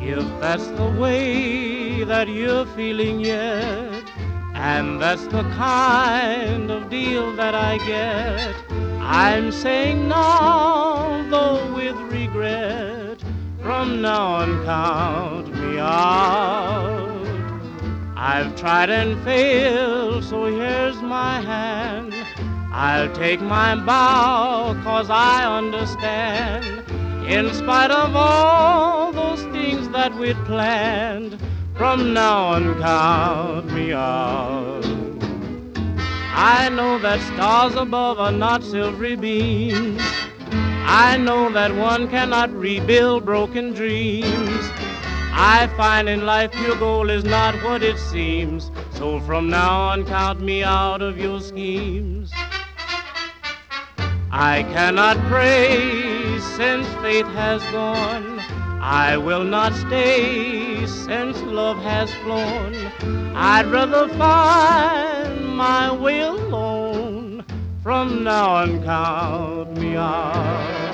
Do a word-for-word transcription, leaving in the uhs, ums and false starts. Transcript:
If that's the way that you're feeling yet, and that's the kind of deal that I get, I'm saying now, though with regret, from now on count me out. I've tried and failed, so here's my hand. I'll take my bow, 'cause I understand. In spite of all those things that we'd planned, from now on count me out. I know that stars above are not silvery beams. I know that one cannot rebuild broken dreams. I find in life your goal is not what it seems. So from now on count me out of your schemes. I cannot pray since faith has gone. I will not stay since love has flown. I'd rather find my way alone. From now on count me out.